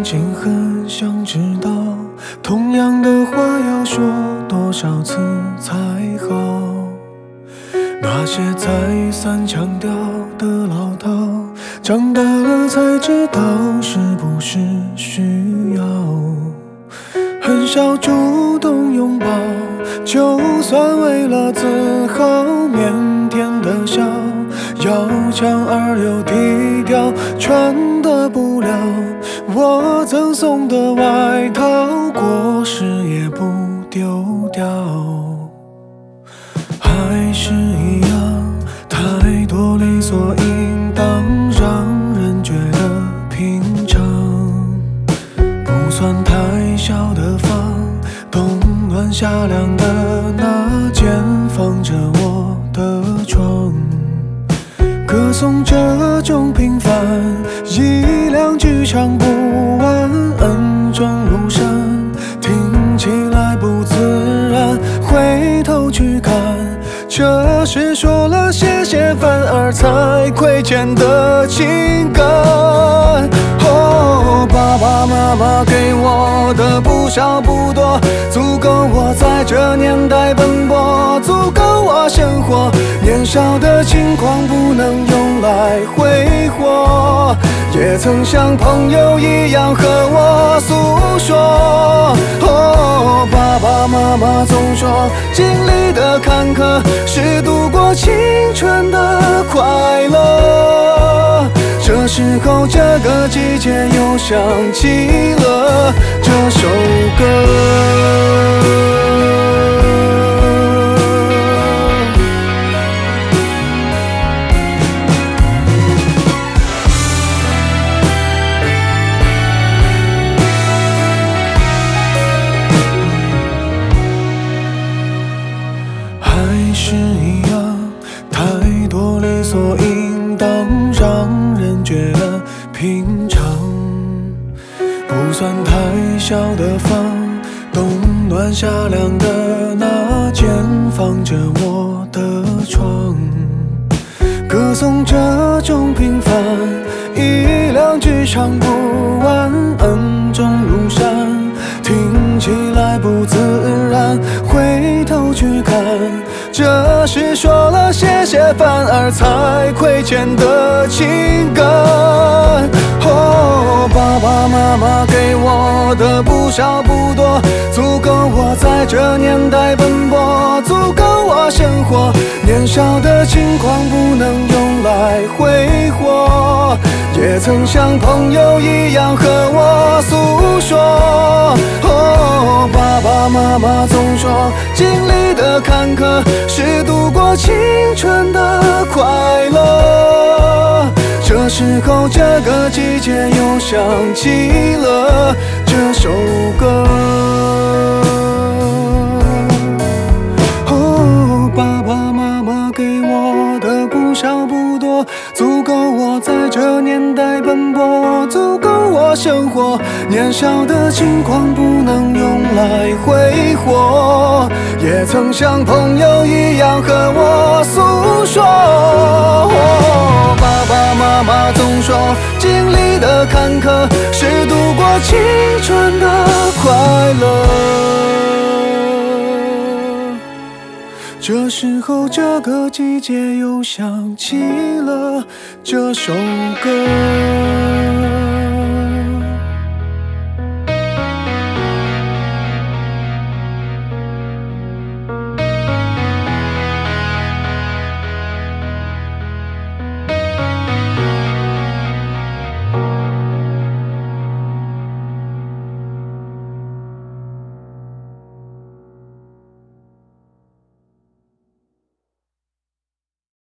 经很想知道，同样的话要说多少次才好？那些再三强调的唠叨，长大了才知道是不是需要。很少主动拥抱，就算为了自豪，腼腆的笑，要强而又低调，穿得不了我赠送的外套，过时也不丢掉。还是一样，太多理所应当，让人觉得平常。不算太小的房，冬暖夏凉的那间放着我的床，歌颂这种平凡，一两句唱不完，恩重如山，听起来不自然，回头去看，这是说了谢谢反而才亏欠的情感。哦，爸爸妈妈给我的不少不多，足够我在这年代奔波，足够我生活。年少的轻狂不能用来挥霍，也曾像朋友一样和我诉说。哦，爸爸妈妈总说，经历的坎坷是度过青春的快乐。这时候这个季节又想起了这首歌。还是一样，太多理所应当，让人觉得平常。不算太小的房，冬暖夏凉的那间放着我的床，歌颂这种平凡，一两句唱不完，恩重如山，听起来不自然，回头去看，这是说了谢谢反而才亏欠的情感。哦，爸爸妈妈给我的不少不多，足够我在这年代奔波，足够我生活。年少的轻狂不能用来挥霍，也曾像朋友一样和我诉说。哦，爸爸妈妈总说，经历的坎坷是度过青春的快乐。这时候这个季节又想起了这首歌。哦，爸爸妈妈给我的不少不多，足够我在这年代奔波，足够我生活。年少的轻狂不能用来挥霍，也曾像朋友一样和我诉说。哦，爸爸妈妈总说，经历的坎坷是度过青春的快乐。这时候这个季节又想起了这首歌。